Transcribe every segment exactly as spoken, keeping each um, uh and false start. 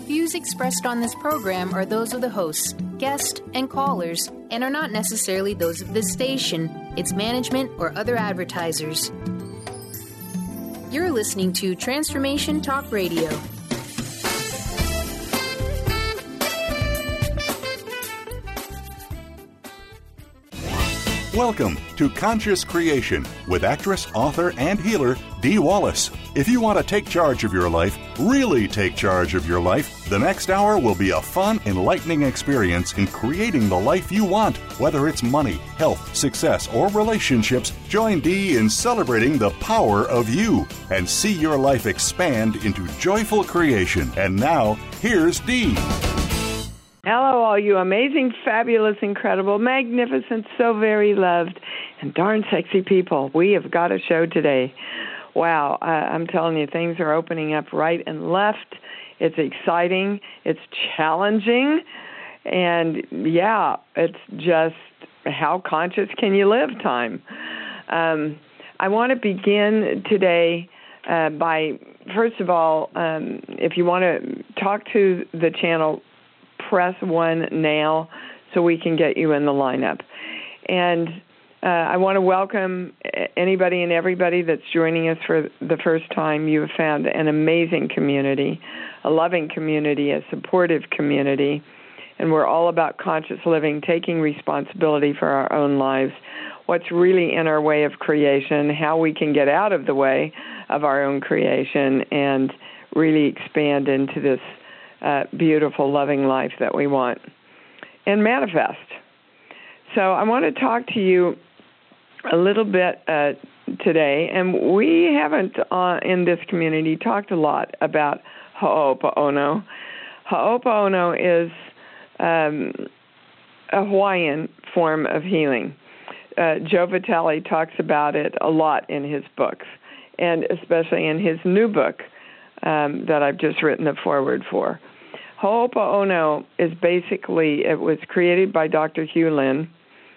views expressed on this program are those of the hosts, guests, and callers, and are not necessarily those of this station, its management, or other advertisers. You're listening to Transformation Talk Radio. Welcome to Conscious Creation with actress, author, and healer Dee Wallace. If you want to take charge of your life, really take charge of your life, the next hour will be a fun, enlightening experience in creating the life you want. Whether it's money, health, success, or relationships, join Dee in celebrating the power of you and see your life expand into joyful creation. And now, here's Dee. Hello, all you amazing, fabulous, incredible, magnificent, so very loved, and darn sexy people. We have got a show today. Wow, uh, I'm telling you, things are opening up right and left. It's exciting. It's challenging. And, yeah, it's just how conscious can you live time. Um, I want to begin today uh, by, first of all, um, if you want to talk to the channel, press one now so we can get you in the lineup. And uh, I want to welcome anybody and everybody that's joining us for the first time. You have found an amazing community, a loving community, a supportive community, and we're all about conscious living, taking responsibility for our own lives, what's really in our way of creation, how we can get out of the way of our own creation and really expand into this Uh, beautiful, loving life that we want and manifest. So I want to talk to you a little bit uh, today, and we haven't uh, in this community talked a lot about Ho'oponopono. Ho'oponopono is um, a Hawaiian form of healing. Uh, Joe Vitale talks about it a lot in his books, and especially in his new book, Um, that I've just written the foreword for. Ho'oponopono is basically, it was created by Doctor Hugh Lin,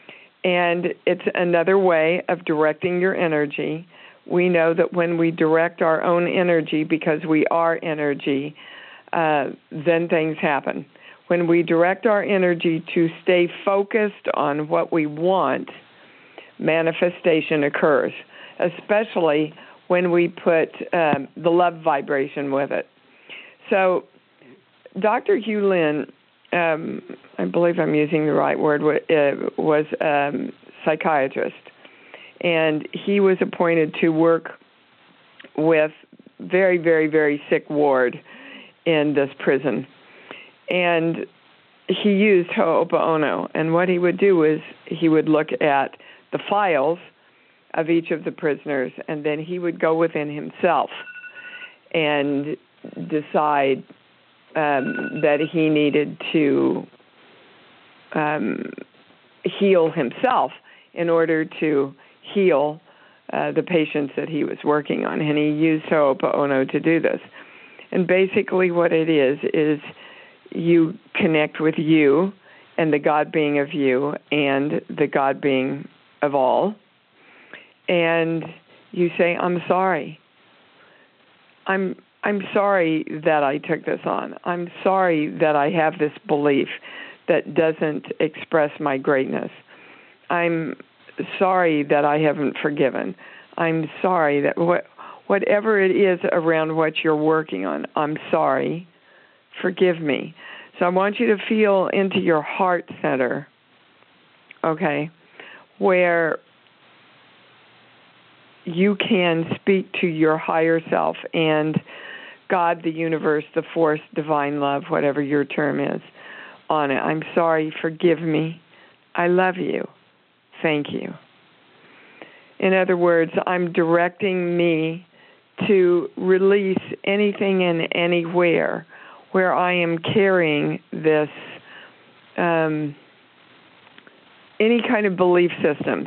and it's another way of directing your energy. We know that when we direct our own energy, because we are energy, uh, then things happen. When we direct our energy to stay focused on what we want, manifestation occurs, especially when we put um, the love vibration with it. So Doctor Hugh Lin, um, I believe I'm using the right word, was a um, psychiatrist, and he was appointed to work with very, very, very sick ward in this prison. And he used Ho'oponopono, and what he would do is he would look at the files of each of the prisoners, and then he would go within himself and decide um, that he needed to um, heal himself in order to heal uh, the patients that he was working on. And he used Ho'oponopono to do this. And basically what it is, is you connect with you and the God being of you and the God being of all, and you say, I'm sorry. I'm I'm sorry that I took this on. I'm sorry that I have this belief that doesn't express my greatness. I'm sorry that I haven't forgiven. I'm sorry that what, whatever it is around what you're working on, I'm sorry. Forgive me. So I want you to feel into your heart center, okay, where you can speak to your higher self and God, the universe, the force, divine love, whatever your term is, on it. I'm sorry, forgive me. I love you. Thank you. In other words, I'm directing me to release anything and anywhere where I am carrying this, um, any kind of belief systems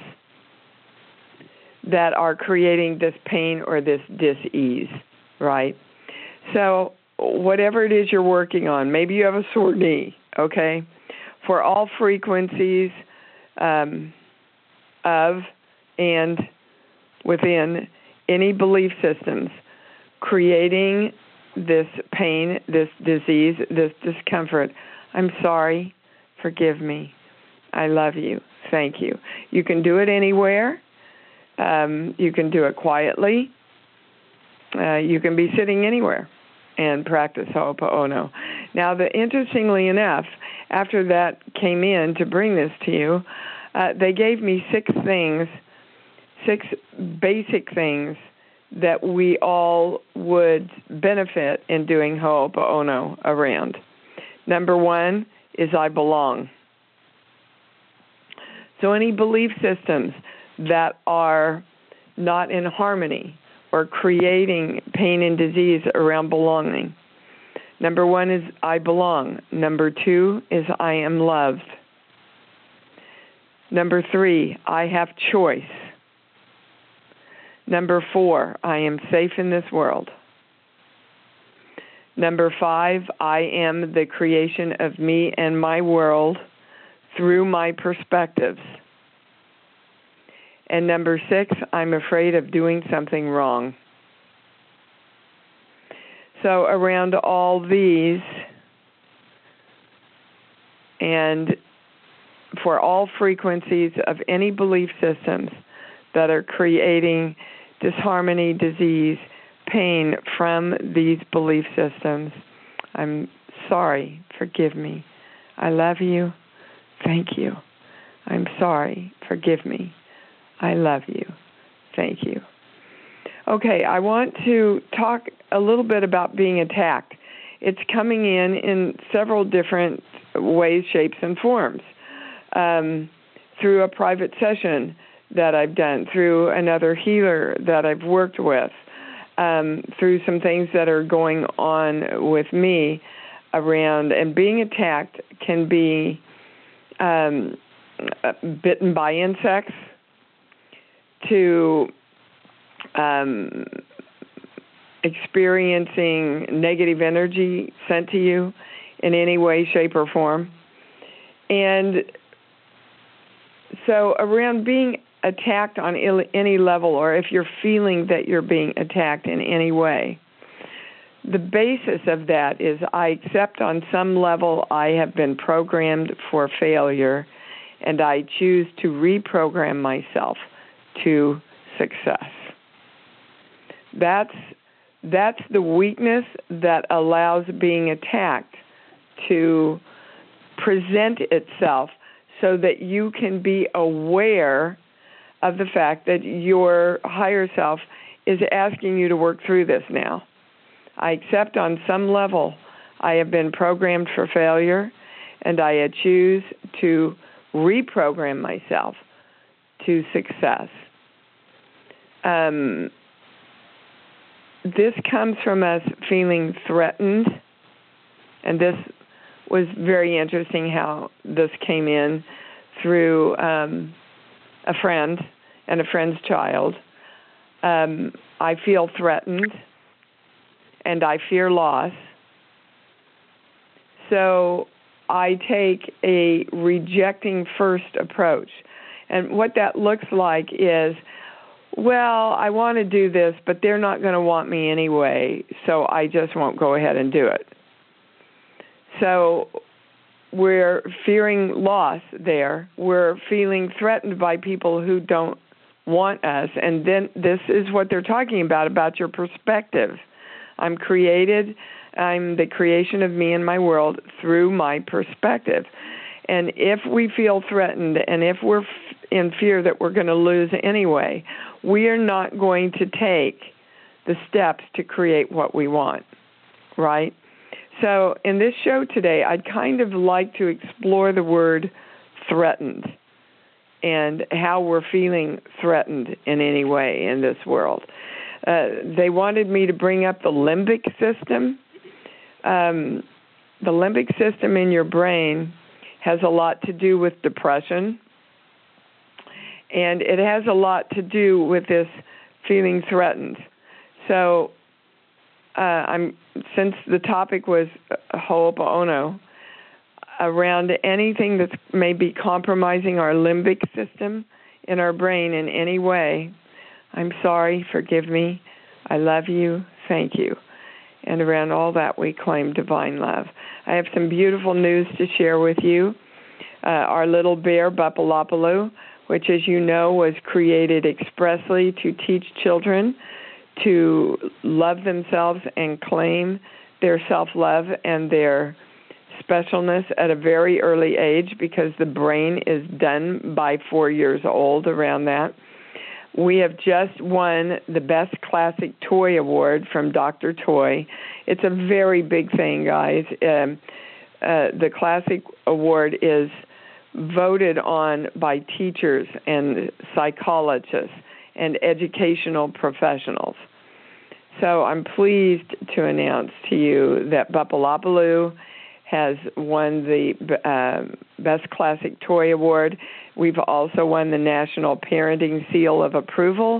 that are creating this pain or this dis-ease, right? So whatever it is you're working on, maybe you have a sore knee, okay? For all frequencies um, of and within any belief systems, creating this pain, this disease, this discomfort. I'm sorry. Forgive me. I love you. Thank you. You can do it anywhere. Um, you can do it quietly. Uh, you can be sitting anywhere and practice Ho'oponopono. Now, the, interestingly enough, after that came in to bring this to you, uh, they gave me six things, six basic things that we all would benefit in doing Ho'oponopono around. Number one is I belong. So any belief systems that are not in harmony or creating pain and disease around belonging. Number one is I belong. Number two is I am loved. Number three, I have choice. Number four, I am safe in this world. Number five, I am the creation of me and my world through my perspectives. And number six, I'm afraid of doing something wrong. So around all these, and for all frequencies of any belief systems that are creating disharmony, disease, pain from these belief systems, I'm sorry, forgive me. I love you, thank you. I'm sorry, forgive me. I love you. Thank you. Okay, I want to talk a little bit about being attacked. It's coming in in several different ways, shapes, and forms. Um, through a private session that I've done, through another healer that I've worked with, um, through some things that are going on with me around. And being attacked can be um, bitten by insects, to um, experiencing negative energy sent to you in any way, shape, or form. And so around being attacked on any level, or if you're feeling that you're being attacked in any way, the basis of that is I accept on some level I have been programmed for failure, and I choose to reprogram myself to success. That's that's the weakness that allows being attacked to present itself so that you can be aware of the fact that your higher self is asking you to work through this now. I accept on some level I have been programmed for failure, and I choose to reprogram myself to success. Um, this comes from us feeling threatened, and this was very interesting how this came in through um, a friend and a friend's child. Um, I feel threatened, and I fear loss. So I take a rejecting first approach. And what that looks like is, well, I want to do this, but they're not going to want me anyway, so I just won't go ahead and do it. So we're fearing loss there. We're feeling threatened by people who don't want us. And then this is what they're talking about, about your perspective. I'm created, I'm the creation of me and my world through my perspective. And if we feel threatened and if we're f- in fear that we're going to lose anyway, we are not going to take the steps to create what we want, right? So in this show today, I'd kind of like to explore the word threatened and how we're feeling threatened in any way in this world. Uh, they wanted me to bring up the limbic system. Um, the limbic system in your brain has a lot to do with depression, and it has a lot to do with this feeling threatened. So uh, I'm since the topic was Ho'oponopono, around anything that may be compromising our limbic system in our brain in any way, I'm sorry, forgive me, I love you, thank you. And around all that, we claim divine love. I have some beautiful news to share with you. Uh, our little bear, Bupalopalu, which, as you know, was created expressly to teach children to love themselves and claim their self-love and their specialness at a very early age, because the brain is done by four years old, around that. We have just won the Best Classic Toy Award from Doctor Toy. It's a very big thing, guys. Um, uh, the Classic Award is voted on by teachers and psychologists and educational professionals. So I'm pleased to announce to you that Bupalopalu has won the uh, Best Classic Toy Award. We've also won the National Parenting Seal of Approval.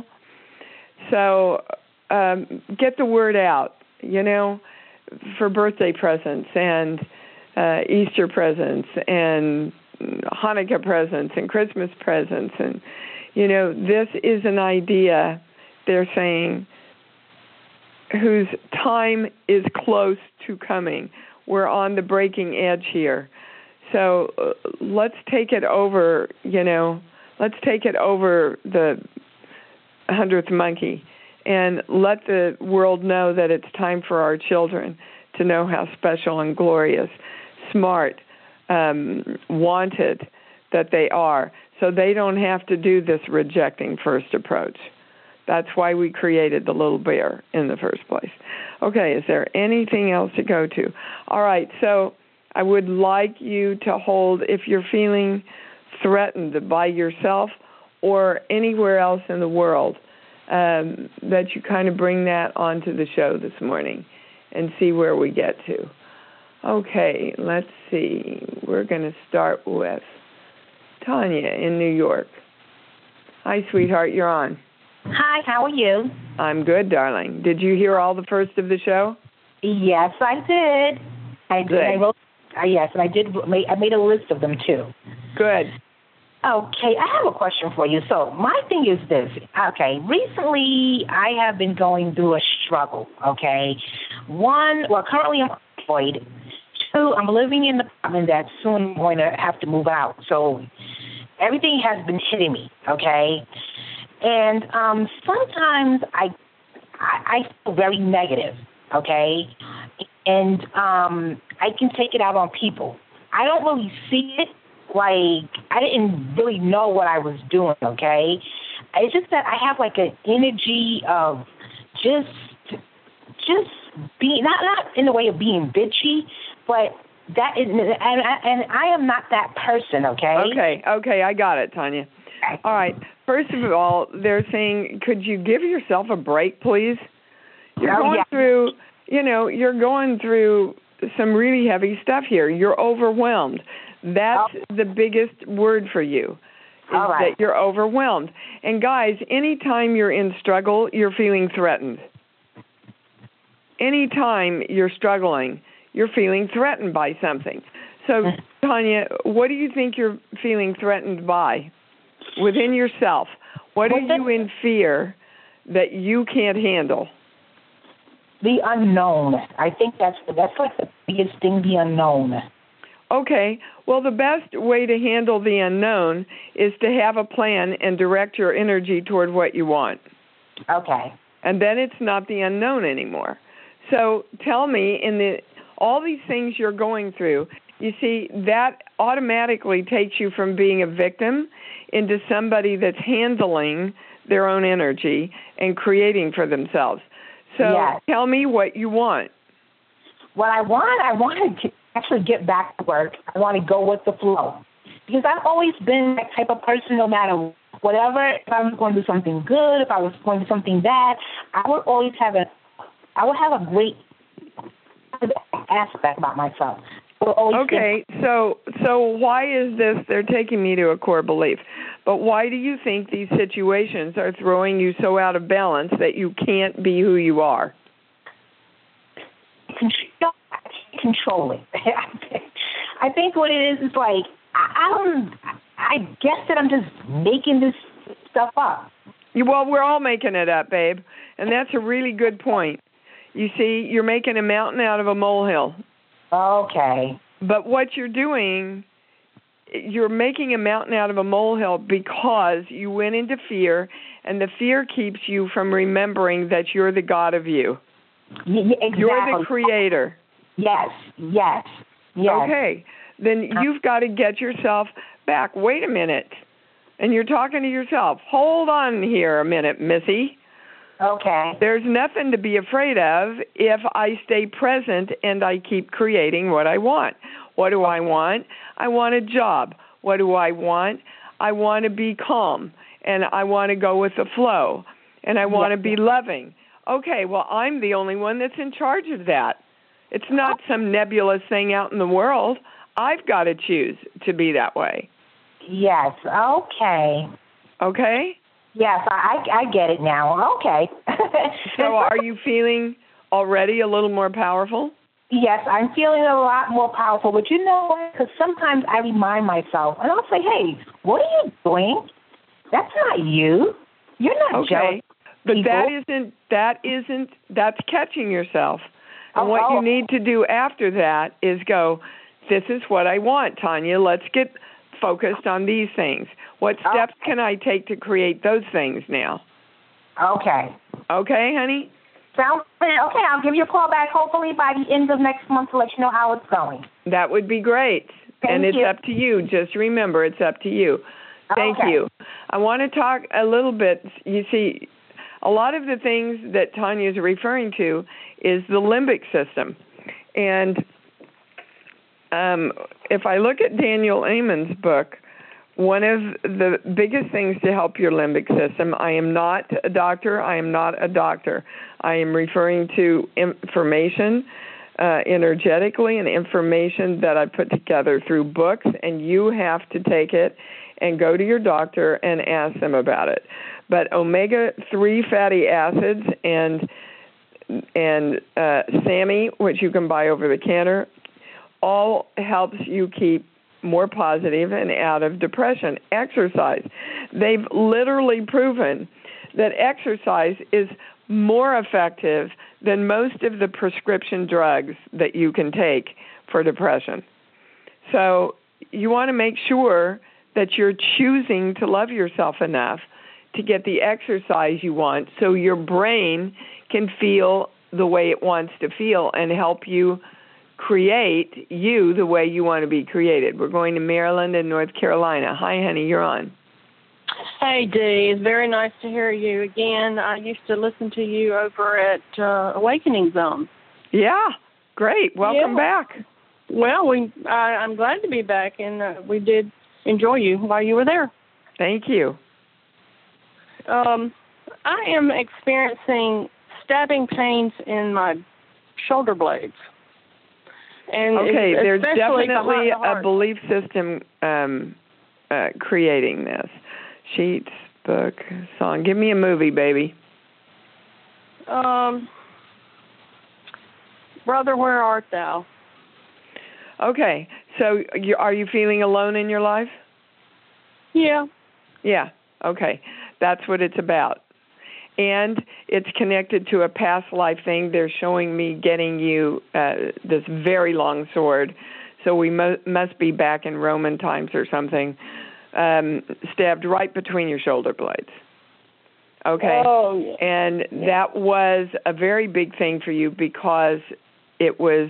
So um, get the word out, you know, for birthday presents and uh, Easter presents and Hanukkah presents and Christmas presents. And, you know, this is an idea, they're saying, whose time is close to coming. We're on the breaking edge here. So uh, let's take it over, you know, let's take it over the hundredth monkey and let the world know that it's time for our children to know how special and glorious, smart, um, wanted that they are, so they don't have to do this rejecting first approach. That's why we created the little bear in the first place. Okay, is there anything else to go to? All right, so I would like you to hold, if you're feeling threatened by yourself or anywhere else in the world, um, that you kind of bring that onto the show this morning and see where we get to. Okay, let's see. We're going to start with Tanya in New York. Hi, sweetheart, you're on. Hi, how are you? I'm good, darling. Did you hear all the first of the show? Yes, I did. I did. Good. I wrote, uh, yes, and I did. I made a list of them too. Good. Okay, I have a question for you. So my thing is this. Okay, recently I have been going through a struggle. Okay, one, well, currently I'm employed. Two, I'm living in an apartment that soon I'm going to have to move out. So everything has been hitting me. Okay. And um, sometimes I, I I feel very negative, okay? And um, I can take it out on people. I don't really see it. Like, I didn't really know what I was doing, okay? It's just that I have, like, an energy of just, just being, not, not in the way of being bitchy, but that is, and, and I am not that person, okay? Okay, okay, I got it, Tanya. All right. First of all, they're saying, could you give yourself a break, please? You're oh, going yeah. through, you know, you're going through some really heavy stuff here. You're overwhelmed. That's oh. the biggest word for you, is all right. that you're overwhelmed. And guys, anytime you're in struggle, you're feeling threatened. Anytime you're struggling, you're feeling threatened by something. So, Tanya, what do you think you're feeling threatened by? Within yourself, what are you in fear that you can't handle? The unknown. I think that's that's like the biggest thing, the unknown. Okay. Well, the best way to handle the unknown is to have a plan and direct your energy toward what you want. Okay. And then it's not the unknown anymore. So tell me, in the all these things you're going through, you see, that automatically takes you from being a victim into somebody that's handling their own energy and creating for themselves. So yes. Tell me what you want. What I want, I want to actually get back to work. I want to go with the flow. Because I've always been that type of person, no matter whatever. If I was going to do something good, if I was going to do something bad, I would always have a, I would have a great aspect about myself. Okay, so so why is this? They're taking me to a core belief, but why do you think these situations are throwing you so out of balance that you can't be who you are? Control, controlling. I think what it is is like I, I don't. I guess that I'm just making this stuff up. Well, we're all making it up, babe, and that's a really good point. You see, you're making a mountain out of a molehill. Okay. But what you're doing, you're making a mountain out of a molehill because you went into fear, and the fear keeps you from remembering that you're the God of you. Y- exactly. You're the creator. Yes, yes, yes. Okay. Then you've got to get yourself back. Wait a minute. And you're talking to yourself. Hold on here a minute, Missy. Okay. There's nothing to be afraid of if I stay present and I keep creating what I want. What do I want? I want a job. What do I want? I want to be calm, and I want to go with the flow, and I want to be loving. Okay, well, I'm the only one that's in charge of that. It's not some nebulous thing out in the world. I've got to choose to be that way. Yes, okay. Okay? Yes, I, I get it now. Okay. So are you feeling already a little more powerful? Yes, I'm feeling a lot more powerful. But you know what? Because sometimes I remind myself, and I'll say, hey, what are you doing? That's not you. You're not okay. jealous. But people. that isn't, that isn't, that's catching yourself. And Oh, what oh. you need to do after that is go, this is what I want, Tanya. Let's get focused on these things. What steps Okay. can I take to create those things now? Okay. Okay, honey? Sounds good. Okay, I'll give you a call back hopefully by the end of next month to let you know how it's going. That would be great. Thank and it's you. up to you. Just remember, it's up to you. Thank Okay. you. I want to talk a little bit. You see, a lot of the things that Tanya is referring to is the limbic system. And um, if I look at Daniel Amen's book, one of the biggest things to help your limbic system, I am not a doctor, I am not a doctor. I am referring to information uh, energetically and information that I put together through books, and you have to take it and go to your doctor and ask them about it. But omega three fatty acids and and uh, SAMe, which you can buy over the counter, all helps you keep more positive and out of depression. Exercise. They've literally proven that exercise is more effective than most of the prescription drugs that you can take for depression. So you want to make sure that you're choosing to love yourself enough to get the exercise you want so your brain can feel the way it wants to feel and help you create you the way you want to be created. We're going to Maryland and North Carolina. Hi, honey, you're on. Hey, Dee. It's very nice to hear you again. I used to listen to you over at uh, Awakening Zone. Yeah, great. Welcome Yeah. back. Well, we I, I'm glad to be back, and uh, we did enjoy you while you were there. Thank you. Um, I am experiencing stabbing pains in my shoulder blades. And Okay, it's there's especially definitely behind the a heart. belief system um, uh, creating this. Sheets, book, song. Give me a movie, baby. Um, Brother, Where Art Thou? Okay, so you, are you feeling alone in your life? Yeah. Yeah, okay. That's what it's about. And it's connected to a past life thing. They're showing me getting you uh, this very long sword. So we mo- must be back in Roman times or something, um, stabbed right between your shoulder blades. Okay? Oh, yeah. And that was a very big thing for you because it was,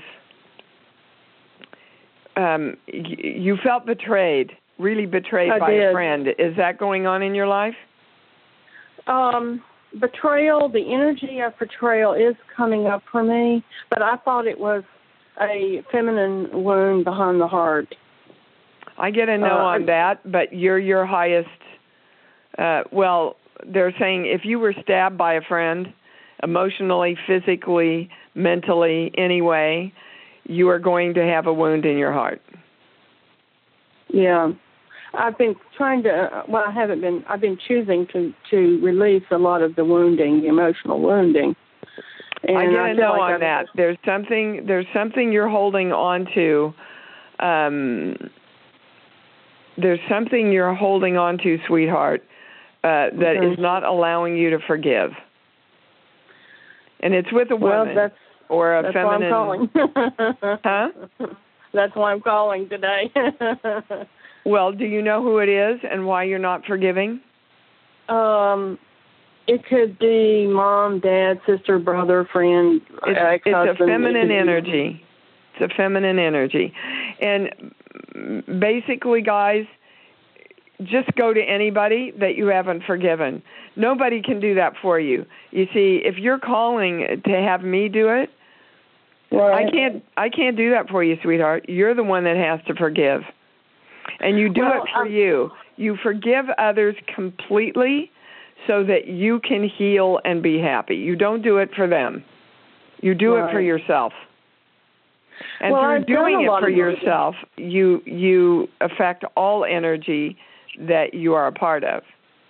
um, y- you felt betrayed, really betrayed I by did. a friend. Is that going on in your life? Um, betrayal, the energy of betrayal is coming up for me, but I thought it was a feminine wound behind the heart. I get a no Uh, on that, but you're your highest, uh, well, they're saying if you were stabbed by a friend, emotionally, physically, mentally, anyway, you are going to have a wound in your heart. Yeah. I've been trying to, well, I haven't been, I've been choosing to, to release a lot of the wounding, the emotional wounding. And I get a feel no like on I've- that. There's something, there's something you're holding on to. Um, there's something you're holding on to, sweetheart, uh, that Okay. is not allowing you to forgive. And it's with a Well, woman that's or a that's feminine. why I'm calling. Huh? That's why I'm calling today. Well, do you know who it is and why you're not forgiving? Um, it could be mom, dad, sister, brother, friend, It's, ex-husband. it's a feminine It could be- energy. It's a feminine energy. And basically, guys, just go to anybody that you haven't forgiven. Nobody can do that for you. You see, if you're calling to have me do it, Right. I can't I can't do that for you, sweetheart. You're the one that has to forgive. And you do Well, it for um, you. You forgive others completely so that you can heal and be happy. You don't do it for them. You do Right. it for yourself. And Well, through I've done doing a it lot for of work. yourself, you you affect all energy that you are a part of.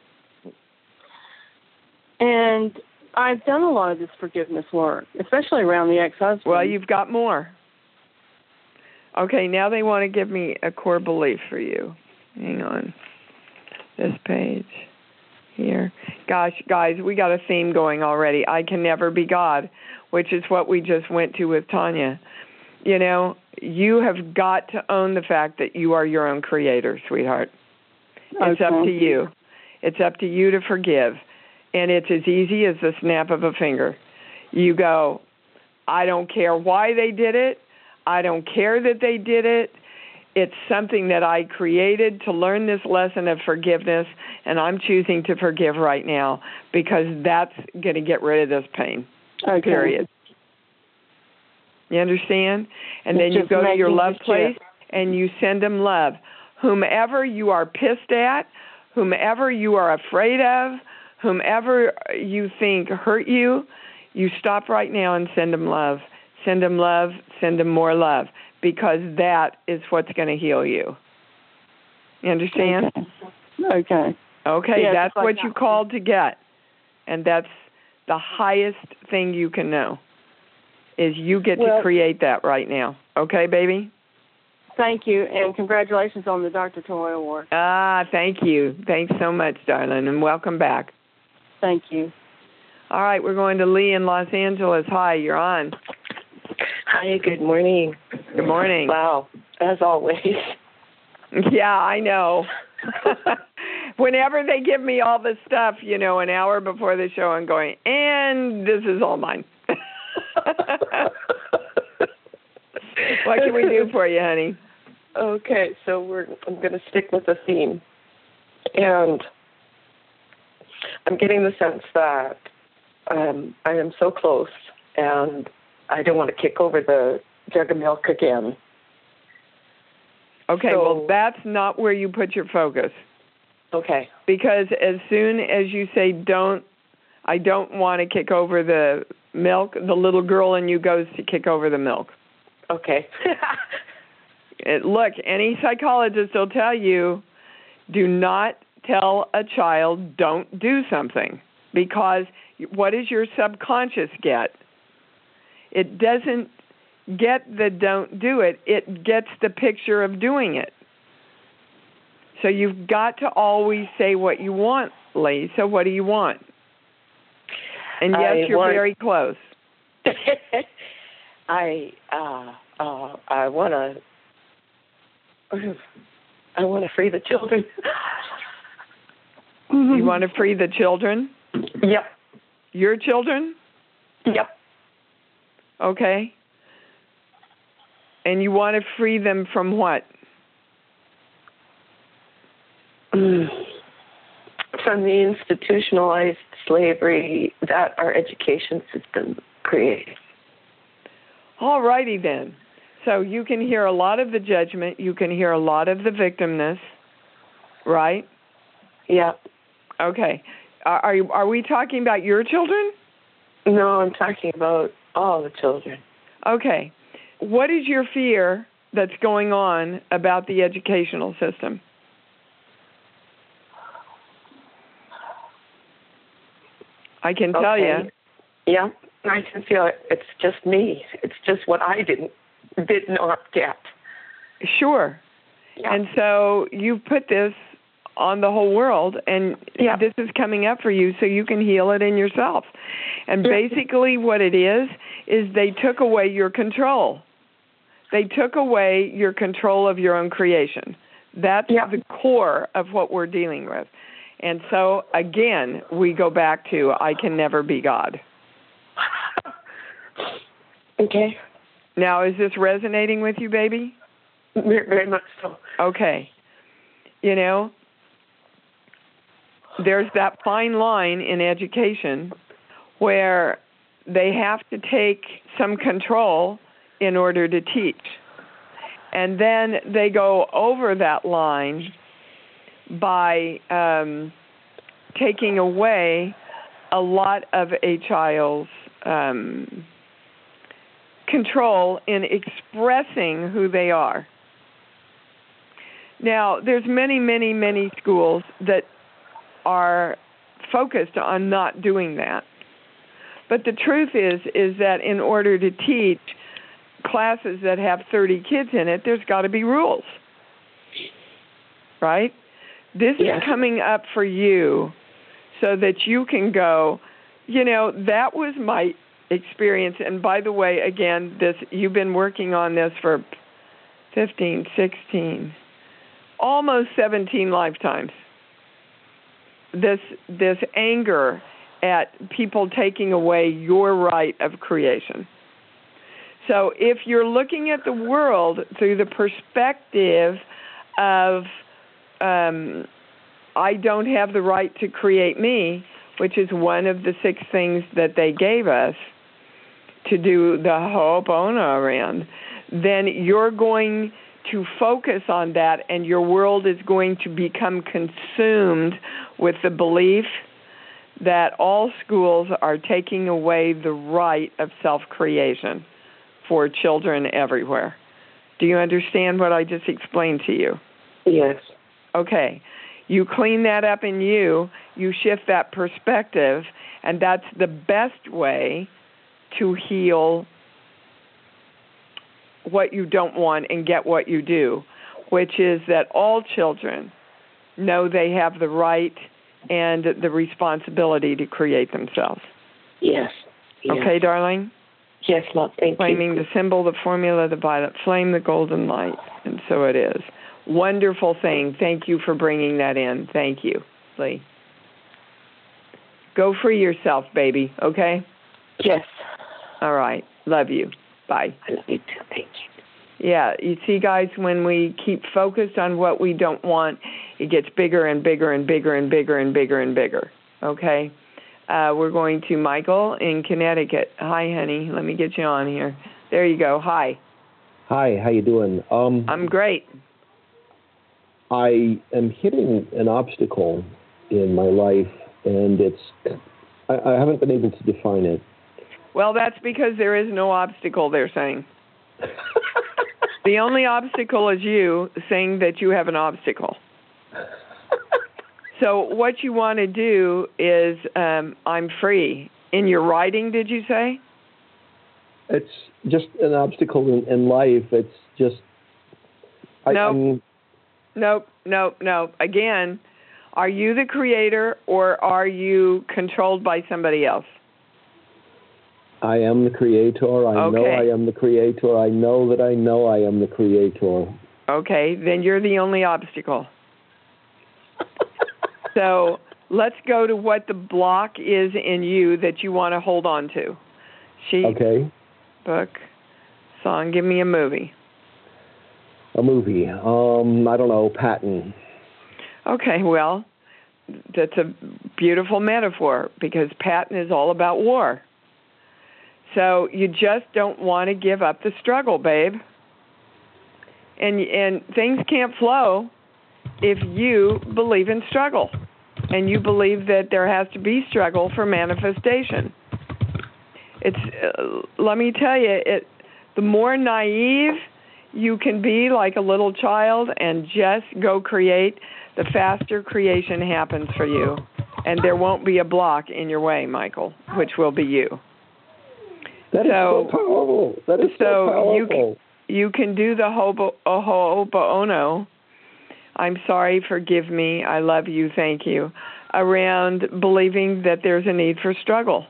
And I've done a lot of this forgiveness work, especially around the ex-husband. Well, you've got more. Okay, now they want to give me a core belief for you. Hang on. This page here. Gosh, guys, we got a theme going already. I can never be God, which is what we just went to with Tanya. You know, you have got to own the fact that you are your own creator, sweetheart. It's Okay. up to you. It's up to you to forgive. And it's as easy as the snap of a finger. You go, I don't care why they did it. I don't care that they did it. It's something that I created to learn this lesson of forgiveness, and I'm choosing to forgive right now because that's going to get rid of this pain, Okay. period. You understand? And It's then you just go to your making love the place, shift. and you send them love. Whomever you are pissed at, whomever you are afraid of, whomever you think hurt you, you stop right now and send them love. Send them love, send them more love, because that is what's going to heal you. You understand? Okay. Okay. Okay, Yeah, that's just like what that. you called to get. And that's the highest thing you can know, is you get Well- to create that right now. Okay, baby? Thank you, and congratulations on the Doctor Toy Award. Ah, thank you. Thanks so much, darling, and welcome back. Thank you. All right, we're going to Lee in Los Angeles. Hi, you're on. Hi, good morning. Good morning. Wow, as always. Yeah, I know. Whenever they give me all this stuff, you know, an hour before the show, I'm going, and this is all mine. What can we do for you, honey? Okay, so we're I'm going to stick with the theme. And I'm getting the sense that um, I am so close, and I don't want to kick over the jug of milk again. Okay, So- well, that's not where you put your focus. Okay. Because as soon as you say, don't, I don't want to kick over the milk, the little girl in you goes to kick over the milk. Okay. It, look, any psychologist will tell you, do not tell a child don't do something, because what does your subconscious get? It doesn't get the don't do it. It gets the picture of doing it. So you've got to always say what you want, Lee. So what do you want? And yes, I you're want- very close. I uh, uh, I want to I want to free the children. You want to free the children? Yep. Your children? Yep. Okay. And you want to free them from what? From the institutionalized slavery that our education system creates. All righty then. So you can hear a lot of the judgment. You can hear a lot of the victimness, right? Yep. Okay. Are, are, you, are we talking about your children? No, I'm talking about all the children. Okay. What is your fear that's going on about the educational system? I can tell Okay. you. Yeah, I can feel it. It's just me. It's just what I didn't did not get. Sure. Yeah. And so you put this on the whole world, and yeah. this is coming up for you so you can heal it in yourself. And yeah. basically what it is, is they took away your control. They took away your control of your own creation. That's yeah. the core of what we're dealing with. And so, again, we go back to, I can never be God. Okay. Now, is this resonating with you, baby? Very, very much so. Okay. You know, there's that fine line in education where they have to take some control in order to teach. And then they go over that line by um, taking away a lot of a child's um, control in expressing who they are. Now, there's many, many, many schools that are focused on not doing that. But the truth is, is that in order to teach classes that have thirty kids in it, there's got to be rules, right? This yes. is coming up for you so that you can go, you know, that was my experience. And by the way, again, this you've been working on this for fifteen, sixteen, almost seventeen lifetimes. This this anger at people taking away your right of creation. So if you're looking at the world through the perspective of um, I don't have the right to create me, which is one of the six things that they gave us to do the Ho'oponopono around, then you're going to focus on that, and your world is going to become consumed with the belief that all schools are taking away the right of self-creation for children everywhere. Do you understand what I just explained to you? Yes. Okay. You clean that up in you, you shift that perspective, and that's the best way to heal what you don't want and get what you do, which is that all children know they have the right and the responsibility to create themselves. Yes. yes. Okay, darling? Yes, love. Thank Claiming you. the symbol, the formula, the violet flame, the golden light, and so it is. Wonderful thing. Thank you for bringing that in. Thank you, Lee. Go free yourself, baby, okay? Yes. All right. Love you. Bye. I love you too. Thank you. Yeah, you see, guys, when we keep focused on what we don't want, it gets bigger and bigger and bigger and bigger and bigger and bigger, okay? Uh, we're going to Michael in Connecticut. Hi, honey. Let me get you on here. There you go. Hi. Hi, how you doing? Um, I'm great. I am hitting an obstacle in my life, and it's I, I haven't been able to define it. Well, that's because there is no obstacle, they're saying. The only obstacle is you saying that you have an obstacle. So what you want to do is, um, I'm free. In your writing, did you say? It's just an obstacle in, in life. It's just... I, nope. I'm, nope, nope, nope. Again, are you the creator or are you controlled by somebody else? I am the creator. I okay. know I am the creator. I know that I know I am the creator. Okay, then you're the only obstacle. So let's go to what the block is in you that you want to hold on to. Sheet, okay. book, song. Give me a movie. A movie. Um, I don't know, Patton. Okay, well, that's a beautiful metaphor because Patton is all about war. So you just don't want to give up the struggle, babe. And and things can't flow if you believe in struggle. And you believe that there has to be struggle for manifestation. It's uh, let me tell you, it the more naive you can be like a little child and just go create, the faster creation happens for you. And there won't be a block in your way, Michael, which will be you. That is so, so powerful. That is so, so powerful. You can, you can do the Ho'oponopono I'm sorry, forgive me, I love you, thank you, around believing that there's a need for struggle.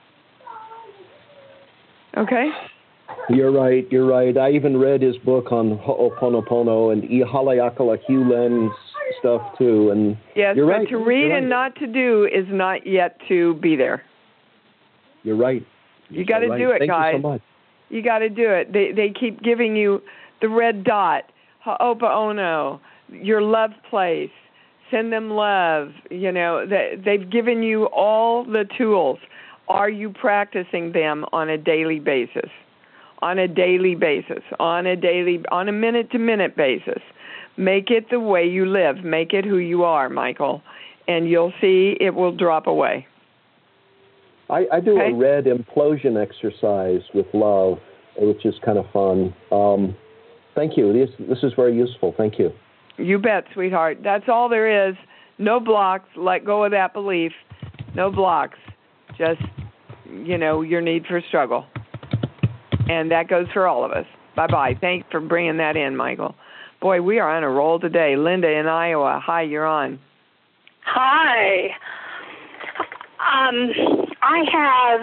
Okay? You're right, you're right. I even read his book on Ho'oponopono and Ihaleakala Hulen stuff too. And yes, you're but right. to read you're and right. not to do is not yet to be there. You're right. You got to right. do it, Thank guys. You so much. You got to do it. They they keep giving you the red dot, Ho'opono, your love place, send them love. You know, they, they've given you all the tools. Are you practicing them on a daily basis? On a daily basis, on a daily, on a minute-to-minute basis. Make it the way you live. Make it who you are, Michael, and you'll see it will drop away. I, I do okay? a red implosion exercise with love, which is kind of fun. Um, thank you. This this is very useful. Thank you. You bet, sweetheart. That's all there is. No blocks. Let go of that belief. No blocks. Just, you know, your need for struggle. And that goes for all of us. Bye-bye. Thanks for bringing that in, Michael. Boy, we are on a roll today. Linda in Iowa. Hi, you're on. Hi. Um, I have,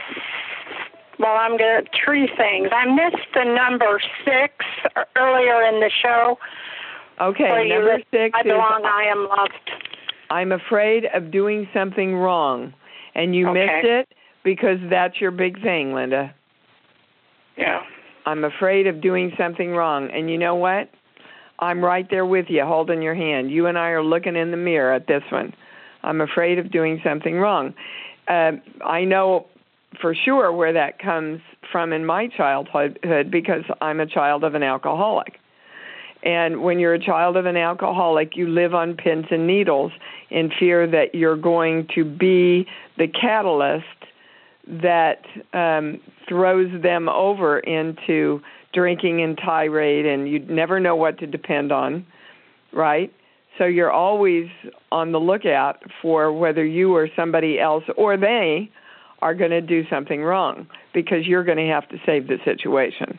well, I'm going to, three things. I missed the number six earlier in the show. Okay, number you, six I belong, is, I am loved. I'm afraid of doing something wrong. And you okay. missed it because that's your big thing, Linda. Yeah. I'm afraid of doing something wrong. And you know what? I'm right there with you, holding your hand. You and I are looking in the mirror at this one. I'm afraid of doing something wrong. Uh, I know for sure where that comes from in my childhood because I'm a child of an alcoholic. And when you're a child of an alcoholic, you live on pins and needles in fear that you're going to be the catalyst that um, throws them over into drinking and tirade, and you never know what to depend on, right? So you're always on the lookout for whether you or somebody else or they are going to do something wrong because you're going to have to save the situation.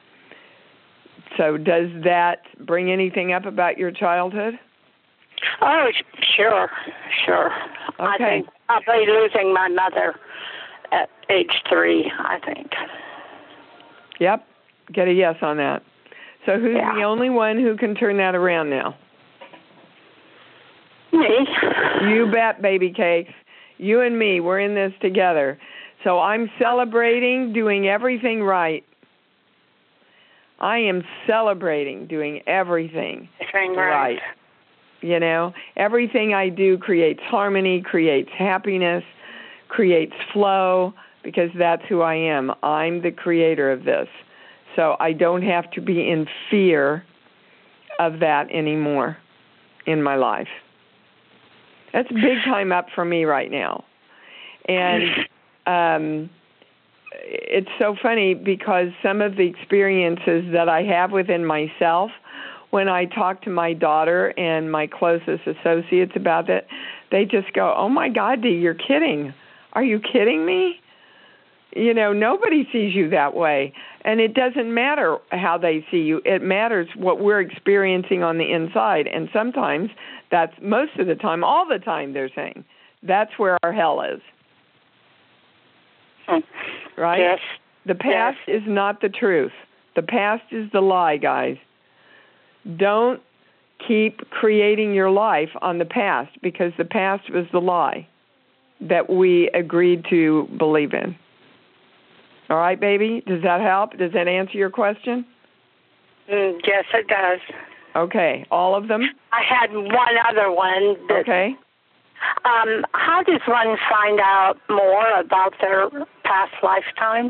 So does that bring anything up about your childhood? Oh, sure, sure. Okay. I think I'll be losing my mother at age three, I think. Yep. Get a yes on that. So who's yeah. the only one who can turn that around now? Me. You bet, baby cakes. You and me, we're in this together. So I'm celebrating doing everything right. I am celebrating doing everything right. right. You know, everything I do creates harmony, creates happiness, creates flow, because that's who I am. I'm the creator of this. So I don't have to be in fear of that anymore in my life. That's a big time up for me right now. And um, it's so funny because some of the experiences that I have within myself, when I talk to my daughter and my closest associates about it, they just go, oh, my God, Dee, you're kidding. Are you kidding me? You know, nobody sees you that way. And it doesn't matter how they see you. It matters what we're experiencing on the inside. And sometimes that's most of the time, all the time, they're saying, that's where our hell is. Right? Yes. The past yes. is not the truth. The past is the lie, guys. Don't keep creating your life on the past because the past was the lie that we agreed to believe in. All right, baby? Does that help? Does that answer your question? Mm, yes, it does. Okay. All of them? I had one other one. That, okay. Um, how does one find out more about their past lifetimes?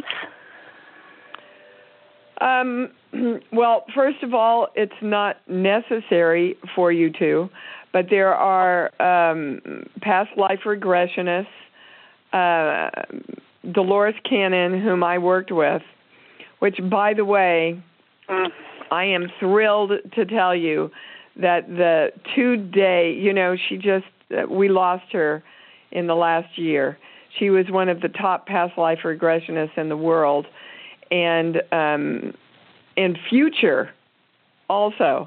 Um, well, first of all, it's not necessary for you to, but there are um, past life regressionists, uh, Dolores Cannon, whom I worked with, which, by the way, mm. I am thrilled to tell you that the two-day, you know, she just, uh, we lost her in the last year. She was one of the top past life regressionists in the world. And um, in future, also,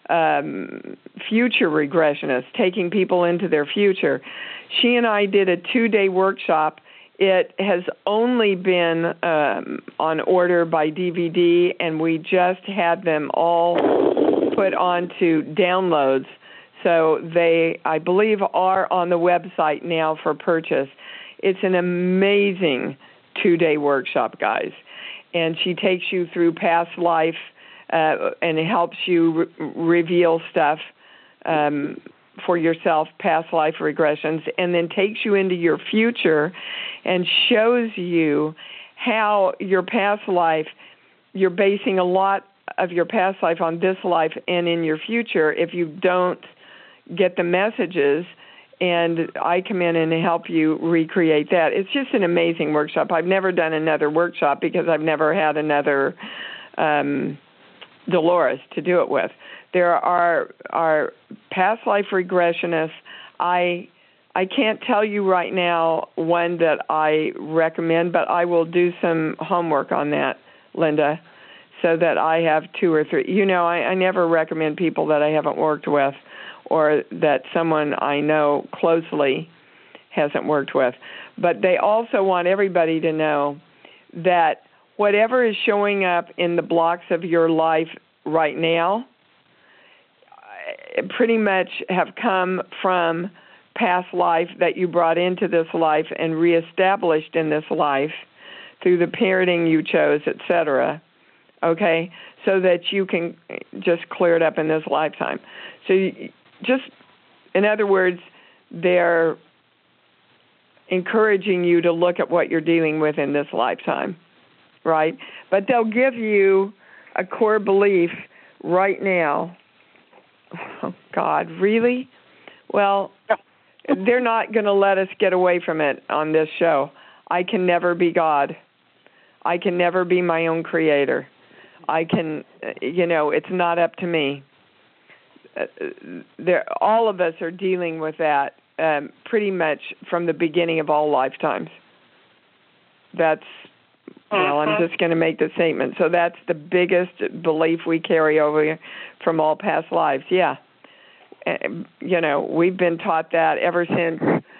um, future regressionists, taking people into their future. She and I did a two-day workshop. It has only been um, on order by D V D, and we just had them all put onto downloads. So they, I believe, are on the website now for purchase. It's an amazing two-day workshop, guys. And she takes you through past life uh, and helps you re- reveal stuff um, for yourself, past life regressions, and then takes you into your future and shows you how your past life, you're basing a lot of your past life on this life and in your future if you don't get the messages, and I come in and help you recreate that. It's just an amazing workshop. I've never done another workshop because I've never had another um, Dolores to do it with. There are are past life regressionists. I I can't tell you right now one that I recommend, but I will do some homework on that, Linda, so that I have two or three. You know, I, I never recommend people that I haven't worked with or that someone I know closely hasn't worked with. But they also want everybody to know that whatever is showing up in the blocks of your life right now pretty much have come from past life that you brought into this life and reestablished in this life through the parenting you chose, et cetera, okay, so that you can just clear it up in this lifetime. So you, just, in other words, they're encouraging you to look at what you're dealing with in this lifetime, right? But they'll give you a core belief right now. Oh, God, really? Well, they're not going to let us get away from it on this show. I can never be God. I can never be my own creator. I can, you know, it's not up to me. Uh, there, all of us are dealing with that um, pretty much from the beginning of all lifetimes. That's, well, I'm just going to make the statement. So that's the biggest belief we carry over from all past lives. Yeah. Uh, you know, we've been taught that ever since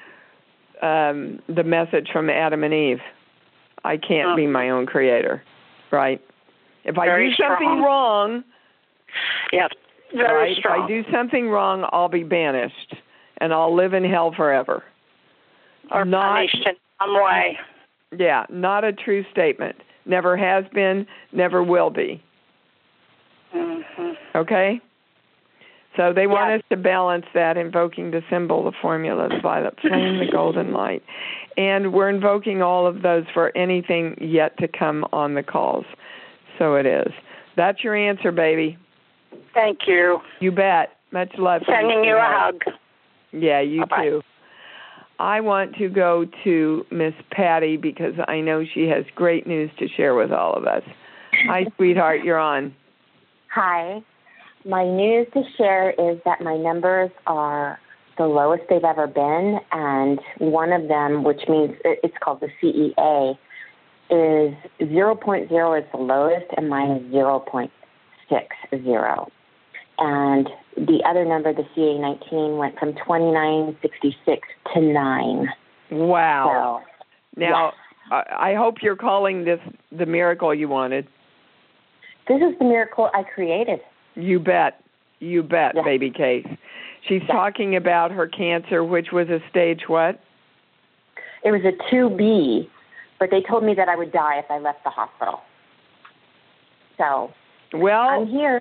um, the message from Adam and Eve. I can't oh. be my own creator, right? If I Very do something strong. wrong, yep. Very right, strong. if I do something wrong, I'll be banished, and I'll live in hell forever. Or not, punished in some way. Yeah, not a true statement. Never has been, never will be. Mm-hmm. Okay? So they want yeah. us to balance that, invoking the symbol, the formula, the violet flame, the golden light. And we're invoking all of those for anything yet to come on the calls. So it is. That's your answer, baby. Thank you. You bet. Much love. Sending you, you a hug. Yeah, you Bye-bye. too. I want to go to Miss Patty because I know she has great news to share with all of us. Hi, sweetheart. You're on. Hi. My news to share is that my numbers are the lowest they've ever been, and one of them, which means it's called the C E A, is zero point zero is the lowest, and mine is zero point six zero. And the other number, the C A nineteen, went from twenty-nine sixty-six to nine. Wow. So, now, yes. I hope you're calling this the miracle you wanted. This is the miracle I created. You bet. You bet, yes. baby Case. She's yes. talking about her cancer, which was a stage what? It was a two B, but they told me that I would die if I left the hospital. So, well, I'm here.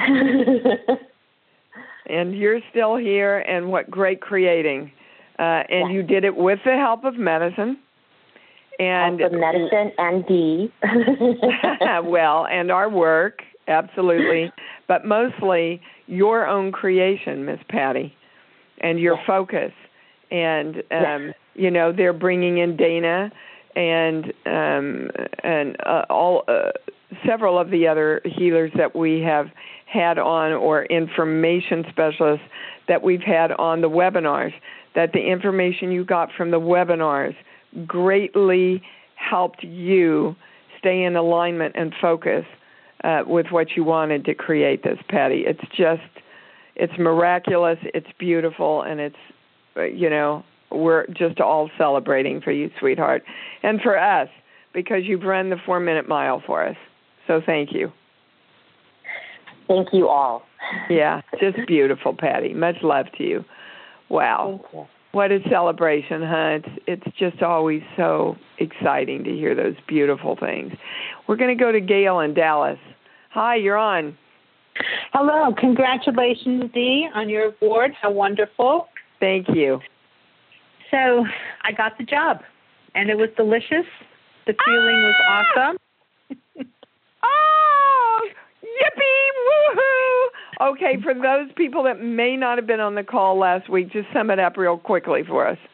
And you're still here, and what great creating. Uh, and yes. you did it with the help of medicine. And help of medicine and D. Well, and our work, absolutely. But mostly your own creation, Miss Patty, and your yes. focus. And, um, yes. you know, they're bringing in Dana and um, and uh, all uh, several of the other healers that we have had on, or information specialists that we've had on the webinars, that the information you got from the webinars greatly helped you stay in alignment and focus uh, with what you wanted to create this, Patty. It's just It's miraculous, it's beautiful, and it's, you know, we're just all celebrating for you, sweetheart, and for us, because you've run the four-minute mile for us. So thank you. Thank you all. Yeah, just beautiful, Patty. Much love to you. Wow. Thank you. What a celebration, huh? It's, it's just always so exciting to hear those beautiful things. We're going to go to Gail in Dallas. Hi, you're on. Hello. Congratulations, Dee, on your award. How wonderful. Thank you. So I got the job, and it was delicious. The feeling was awesome. Oh, yippee, woohoo! Okay, for those people that may not have been on the call last week, just sum it up real quickly for us.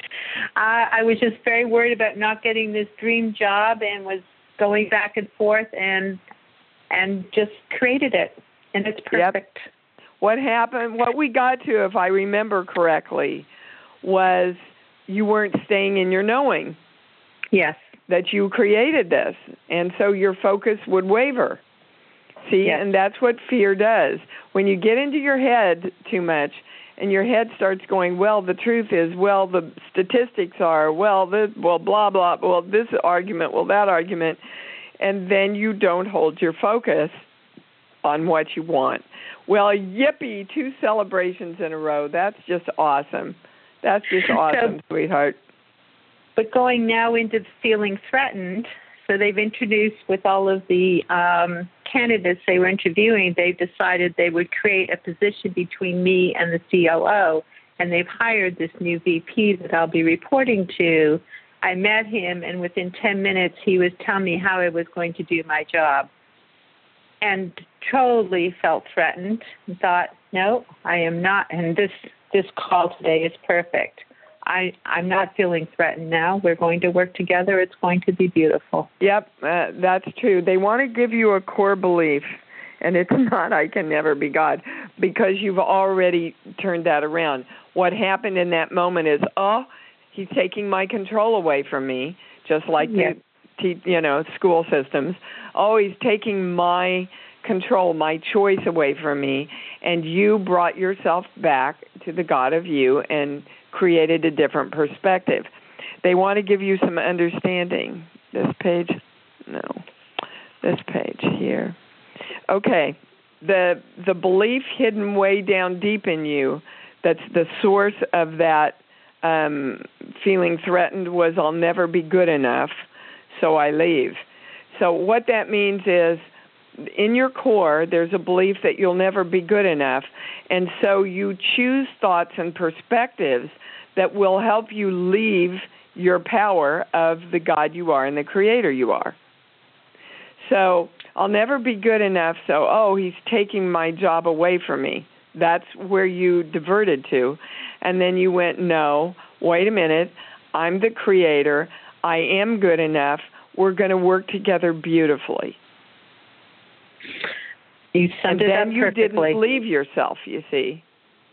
I, I was just very worried about not getting this dream job and was going back and forth and and just created it, and it's perfect. Yep. What happened, what we got to, if I remember correctly, was you weren't staying in your knowing. Yes. That you created this, and so your focus would waver. See, yes. And that's what fear does. When you get into your head too much, and your head starts going, well, the truth is, well, the statistics are, well, this, well, blah, blah, well, this argument, well, that argument, and then you don't hold your focus on what you want. Well, yippee, two celebrations in a row. That's just awesome. That's just awesome, so, sweetheart. But going now into feeling threatened, so they've introduced with all of the um, candidates they were interviewing, they've decided they would create a position between me and the C O O, and they've hired this new V P that I'll be reporting to. I met him, and within ten minutes, he was telling me how I was going to do my job, and totally felt threatened and thought, no, I am not, and this, this call today is perfect. I, I'm not feeling threatened now. We're going to work together. It's going to be beautiful. Yep, uh, that's true. They want to give you a core belief, and it's not I can never be God, because you've already turned that around. What happened in that moment is, oh, he's taking my control away from me, just like yes. the you know, school systems. Oh, he's taking my control, my choice away from me, and you brought yourself back to the God of you and created a different perspective. They want to give you some understanding. This page? No. This page here. Okay. The the belief hidden way down deep in you that's the source of that um, feeling threatened was, I'll never be good enough, so I leave. So what that means is, in your core, there's a belief that you'll never be good enough, and so you choose thoughts and perspectives that will help you leave your power of the God you are and the Creator you are. So I'll never be good enough, so, oh, he's taking my job away from me. That's where you diverted to. And then you went, no, wait a minute, I'm the Creator, I am good enough, we're going to work together beautifully. You summed it up perfectly. And then you didn't leave yourself, you see.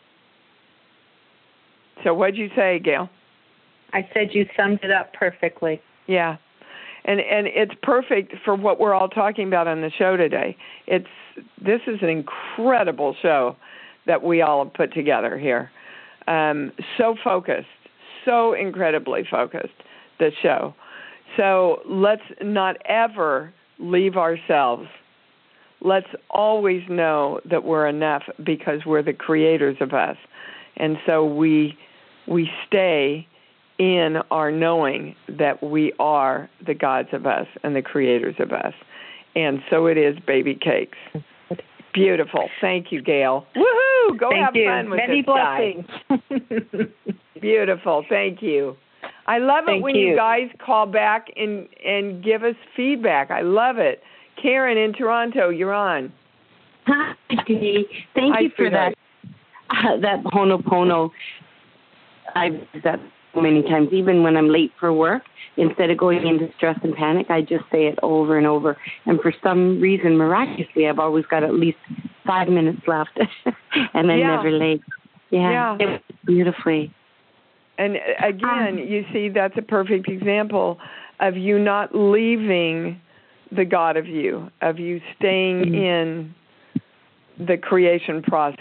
So what'd you say, Gail? I said you summed it up perfectly. Yeah. And and it's perfect for what we're all talking about on the show today. It's this is an incredible show that we all have put together here. Um, so focused, so incredibly focused, this show. So let's not ever leave ourselves. Let's always know that we're enough because we're the creators of us. And so we we stay in our knowing that we are the gods of us and the creators of us. And so it is, baby cakes. Beautiful. Thank you, Gail. Woohoo! Go Thank have you. fun with Many this blessings. guy. Beautiful. Thank you. I love it Thank when you. you guys call back and, and give us feedback. I love it. Karen in Toronto, you're on. Hi, Dee. Thank Hi, you for sweetheart. that. Uh, that Ho'oponopono. I've said that so many times, even when I'm late for work. Instead of going into stress and panic, I just say it over and over. And for some reason, miraculously, I've always got at least five minutes left, and I'm Yeah. never late. Yeah, Yeah. it was beautifully. And again, you see, that's a perfect example of you not leaving the God of you, of you staying Mm-hmm. in the creation process.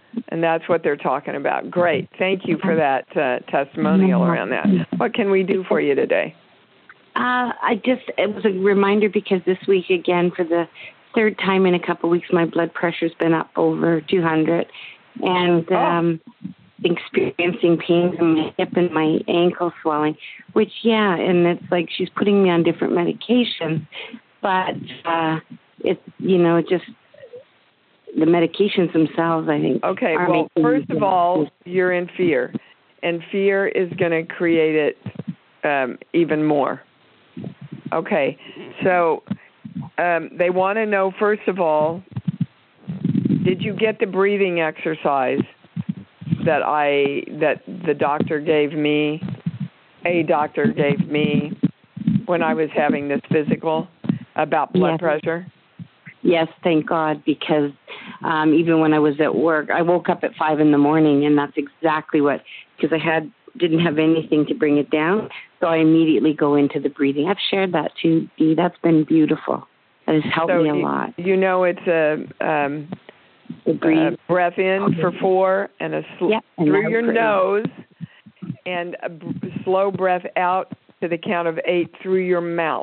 And that's what they're talking about. Great. Thank you for that uh, testimonial around that. What can we do for you today? Uh, I just, it was a reminder because this week, again, for the third time in a couple of weeks, my blood pressure's been up over two hundred. And oh. um, experiencing pains in my hip and my ankle swelling, which, yeah, and it's like she's putting me on different medications. But uh, it's, you know, just the medications themselves, I think. Okay, well, first of all, you're in fear. And fear is going to create it um, even more. Okay, so um, they want to know, first of all, did you get the breathing exercise that I that the doctor gave me, a doctor gave me when I was having this physical about blood yes. pressure? Yes, thank God, because um, even when I was at work, I woke up at five in the morning, and that's exactly what, because I had didn't have anything to bring it down, so I immediately go into the breathing. I've shared that too, Dee. That's been beautiful. That has helped so me a you, lot. You know, it's a um, uh, breath in for four and a sl- yep, and through your breathe. nose, and a b- slow breath out to the count of eight through your mouth.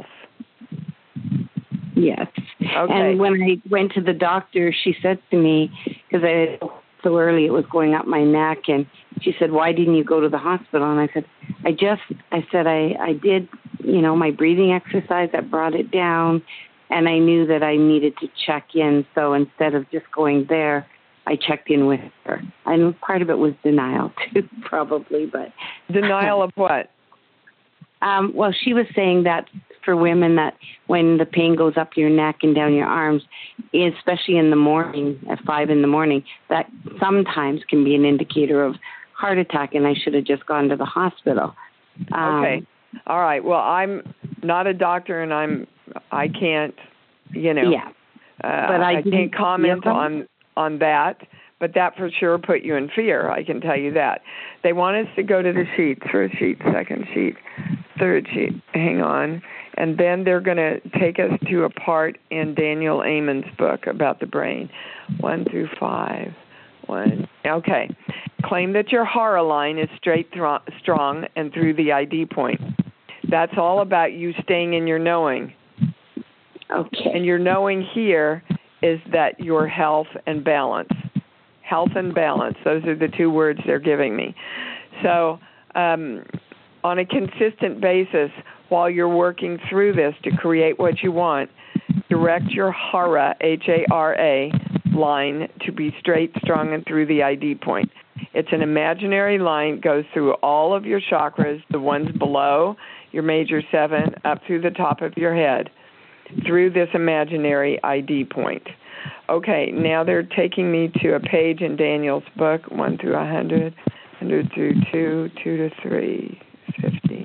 Yes. Okay. And when I went to the doctor, she said to me, because I so early it was going up my neck, and she said, "Why didn't you go to the hospital?" And I said, "I just," I said, I, I did, you know, my breathing exercise that brought it down, and I knew that I needed to check in. So instead of just going there, I checked in with her. And part of it was denial too, probably, but denial of what? Um, well, she was saying that for women, that when the pain goes up your neck and down your arms, especially in the morning, at five in the morning, that sometimes can be an indicator of heart attack, and I should have just gone to the hospital. Um, okay. All right. Well, I'm not a doctor, and I'm I can't, you know, yeah. uh, but I, I can't comment on on that. But that for sure put you in fear, I can tell you that. They want us to go to the sheets, first sheet, second sheet, third sheet. Hang on. And then they're going to take us to a part in Daniel Amen's book about the brain. One through five. One. Okay. Claim that your Hara line is straight, th- strong, and through the I D point. That's all about you staying in your knowing. Okay. And your knowing here is that your health and balance. Health and balance. Those are the two words they're giving me. So um, on a consistent basis, while you're working through this to create what you want, direct your Hara, H A R A, line to be straight, strong, and through the I D point. It's an imaginary line, goes through all of your chakras, the ones below your major seven, up through the top of your head, through this imaginary I D point. Okay, now they're taking me to a page in Daniel's book, one through one hundred, one hundred through two, two to three, fifty,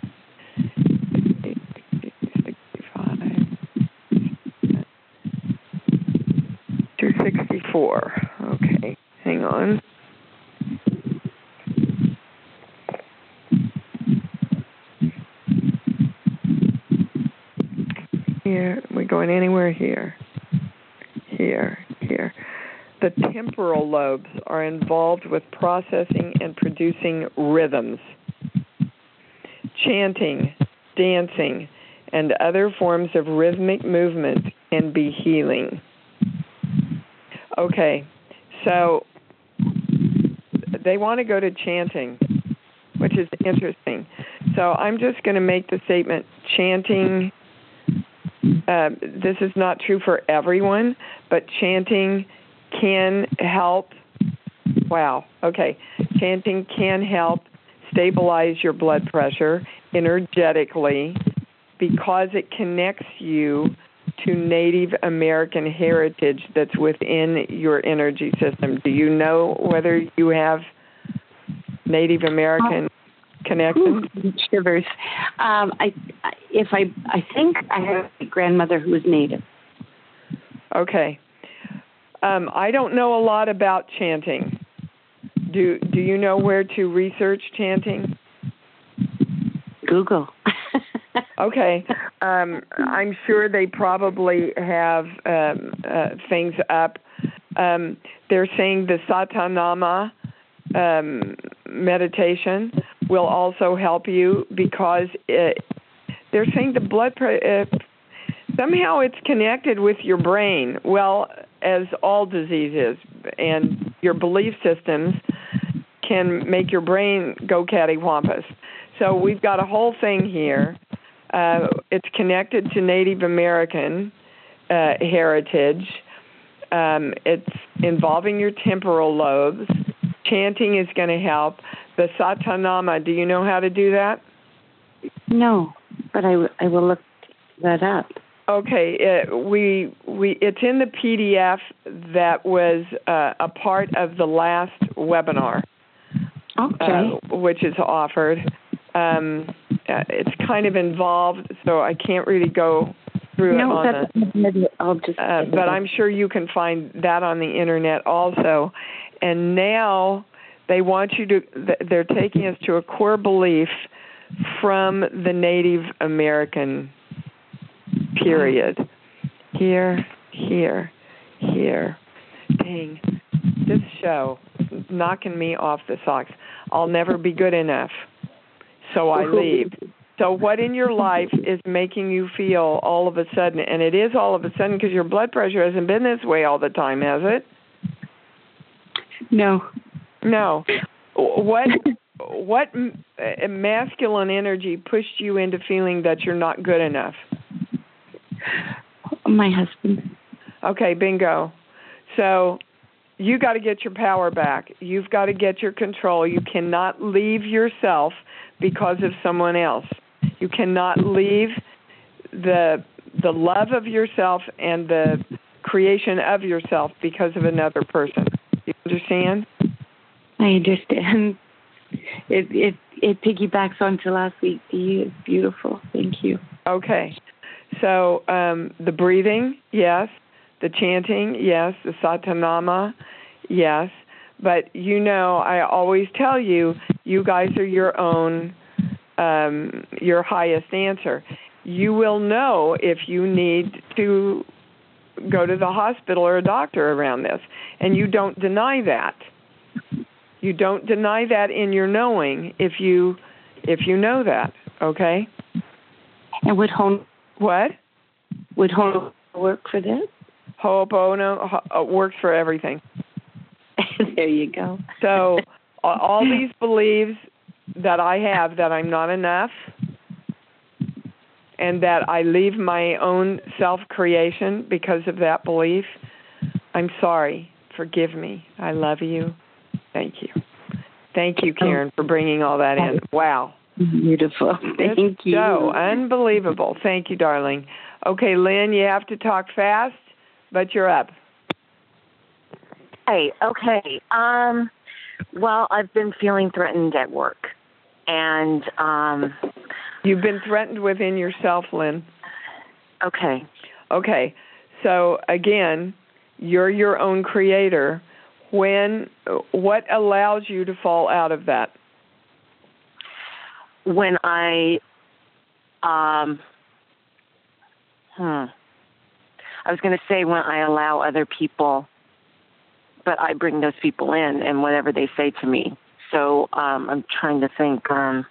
sixty-five, two sixty-four. Okay, hang on. Here, are we going anywhere here? Here, here. The temporal lobes are involved with processing and producing rhythms. Chanting, dancing, and other forms of rhythmic movement can be healing. Okay, so they want to go to chanting, which is interesting. So I'm just going to make the statement, chanting. Uh, this is not true for everyone, but chanting can help. Wow. Okay. Chanting can help stabilize your blood pressure energetically because it connects you to Native American heritage that's within your energy system. Do you know whether you have Native American connections? Ooh, shivers. Um, I, if I, I think I have a grandmother who was Native. Okay. Um, I don't know a lot about chanting. Do Do you know where to research chanting? Google. Okay. Um, I'm sure they probably have um, uh, things up Um, they're saying the Satanama um, meditation will also help you because it, they're saying the blood pressure, uh, somehow it's connected with your brain, well, as all disease is, and your belief systems can make your brain go cattywampus. So we've got a whole thing here. Uh, it's connected to Native American uh, heritage. Um, it's involving your temporal lobes. Chanting is going to help. The Satanama, do you know how to do that? No, but I, I will look that up. Okay, uh, we we it's in the P D F that was uh, a part of the last webinar. Okay. Uh, which is offered. Um, uh, it's kind of involved, so I can't really go through no, it on the. I'll just. Uh, but I'm sure you can find that on the internet also. And now they want you to. They're taking us to a core belief from the Native American period. Here, here, here. Dang, this show is knocking me off the socks. I'll never be good enough, so I leave. So what in your life is making you feel all of a sudden, and it is all of a sudden because your blood pressure hasn't been this way all the time, has it? No. No. What what masculine energy pushed you into feeling that you're not good enough? My husband. Okay, bingo. So you got to get your power back. You've got to get your control. You cannot leave yourself because of someone else. You cannot leave the the love of yourself and the creation of yourself because of another person. You understand? I understand. It it it piggybacks onto last week. It's beautiful. Thank you. Okay. So um, the breathing, yes. The chanting, yes. The Satanama, yes. But you know, I always tell you, you guys are your own, um, your highest answer. You will know if you need to go to the hospital or a doctor around this, and you don't deny that. You don't deny that in your knowing if you if you know that. Okay. And would home what would home work for this? Ho'opono ho- works for everything. There you go. So all these beliefs that I have that I'm not enough and that I leave my own self-creation because of that belief, I'm sorry. Forgive me. I love you. Thank you. Thank you, Karen, for bringing all that in. Wow. Beautiful. Thank it's you. So unbelievable. Thank you, darling. Okay, Lynn, you have to talk fast, but you're up. Hey, okay. Um, well, I've been feeling threatened at work. And um, you've been threatened within yourself, Lynn. Okay. Okay. So, again, you're your own creator. When, what allows you to fall out of that? When I, um, hmm, I was going to say when I allow other people, but I bring those people in and whatever they say to me. So um, I'm trying to think. Um,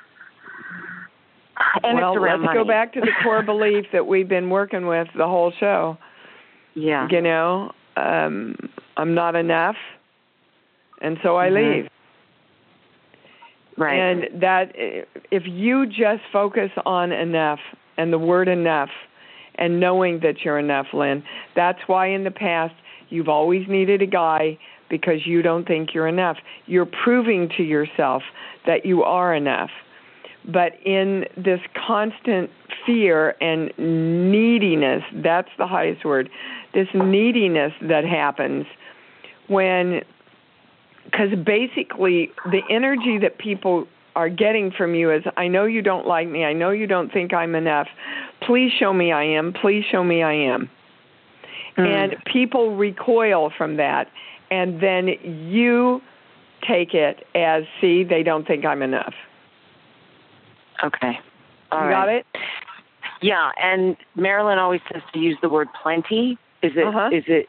and well, it's around let's money. go back to the core belief that we've been working with the whole show. Yeah. You know, um, I'm not enough, and so I mm-hmm. leave. Right. And that, if you just focus on enough and the word enough and knowing that you're enough, Lynn, that's why in the past you've always needed a guy because you don't think you're enough. You're proving to yourself that you are enough. But in this constant fear and neediness, that's the highest word, this neediness that happens when... Because basically, the energy that people are getting from you is, I know you don't like me. I know you don't think I'm enough. Please show me I am. Please show me I am. Mm. And people recoil from that. And then you take it as, see, they don't think I'm enough. Okay. All you right. got it? Yeah. And Marilyn always says to use the word plenty. Is it? Uh-huh. Is it?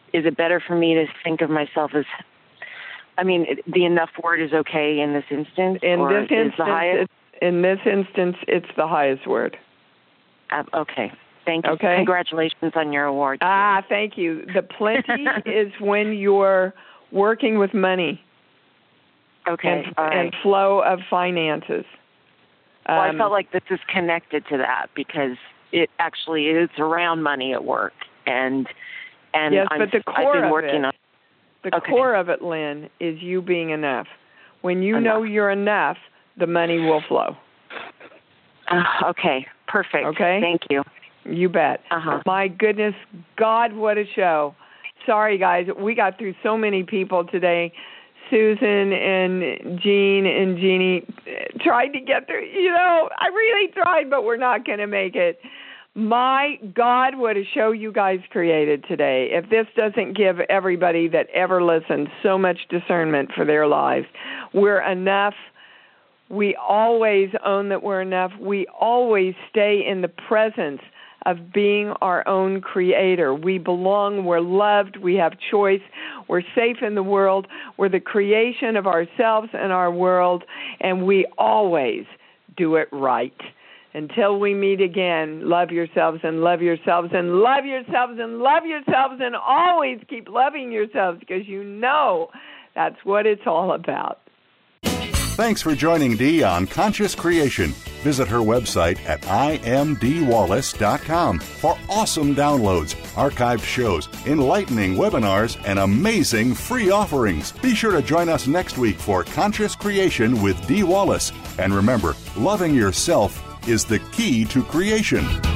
is it better for me to think of myself as, I mean, the enough word is okay in this instance? In or this is instance, the highest? It's, in this instance, it's the highest word. Uh, okay. Thank you. Okay. Congratulations on your award. Ah, thank you. The plenty is when you're working with money. Okay. And, all right. and flow of finances. Well, Um, I felt like this is connected to that because it actually is around money at work, and and yes, I'm, but the I've core been of working it, on the okay. core of it, Lynn, is you being enough. When you enough. know you're enough, the money will flow. Uh, okay, perfect. Okay, thank you. You bet. Uh-huh. My goodness, God, what a show! Sorry, guys, we got through so many people today. Susan and Jean and Jeannie tried to get through. You know, I really tried, but we're not going to make it. My God, what a show you guys created today. If this doesn't give everybody that ever listens so much discernment for their lives, we're enough. We always own that we're enough. We always stay in the presence of being our own creator. We belong, we're loved, we have choice, we're safe in the world, we're the creation of ourselves and our world, and we always do it right. Until we meet again, love yourselves and love yourselves and love yourselves and love yourselves and always keep loving yourselves because you know that's what it's all about. Thanks for joining Dee on Conscious Creation. Visit her website at I am Dee Wallace dot com for awesome downloads, archived shows, enlightening webinars, and amazing free offerings. Be sure to join us next week for Conscious Creation with Dee Wallace. And remember, loving yourself is the key to creation.